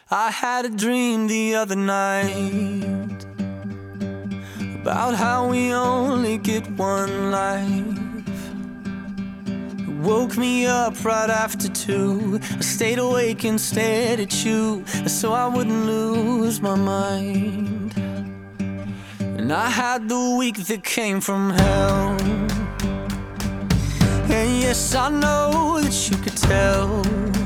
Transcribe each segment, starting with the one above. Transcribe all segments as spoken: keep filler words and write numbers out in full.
I had a dream the other night about how we only get one life. It woke me up right after two. I stayed awake and stared at you so I wouldn't lose my mind. And I had the week that came from hell. And yes, I know that you could tell,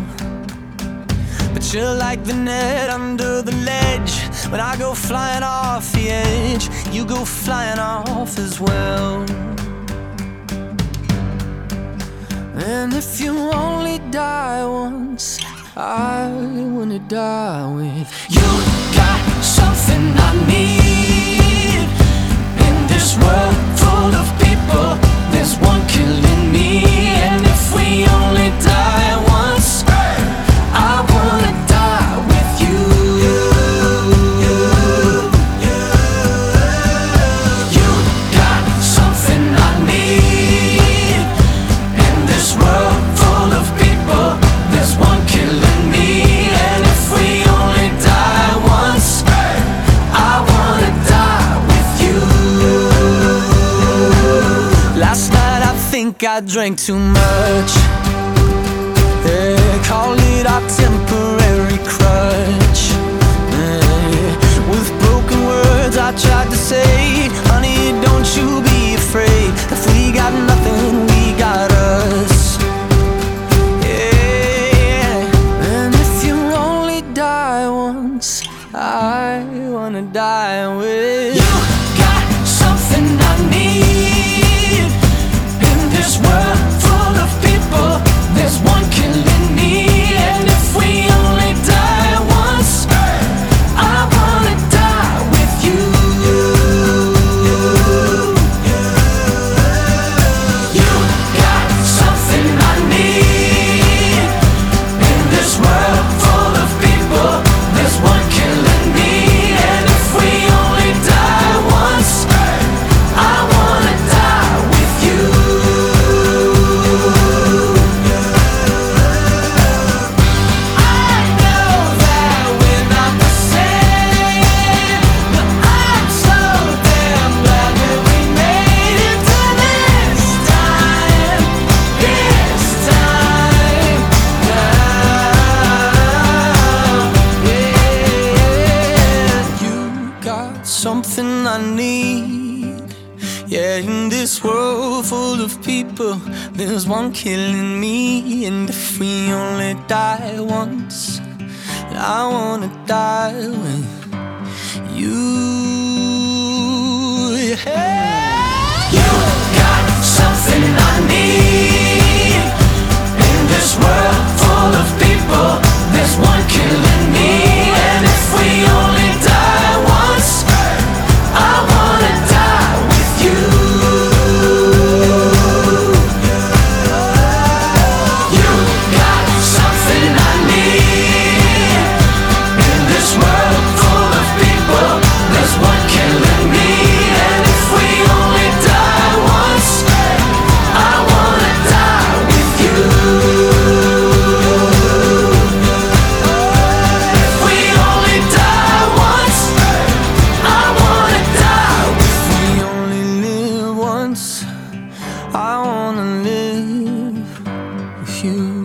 but you're like the net under the ledge. When I go flying off the edge, you go flying off as well. And if you only die once, I wanna die with you. Got something I need in this world full of people. There's one killing me, and if we only die once, I wanna die with you. You got something I need in this world full of people. There's one killing me, and if we only die once, I wanna die with you. Last night I think I drank too much. Yeah, call it our temporary crutch. Yeah, with broken words I tried to say, honey, don't you be afraid. If we got nothing, we got us. Yeah, and if you only die once, I wanna die with you. Got something I need in this world full of people. There's one killing me, and if we only die once, I wanna die with you. You got something I need in this world full of people. There's one killing me, and if we only die once, I wanna die with you. Something I need, yeah, in this world full of people, there's one killing me, and if we only die once, I wanna die with you. Yeah. You got something I need in this world full of people. There's one killing me, and if we only die once, I wanna die with you. You got something I need in this world full of people. There's one killing me, and if we only die once, I wanna die with you. If we only die once, I wanna die with you. We only live once, I wanna live with you.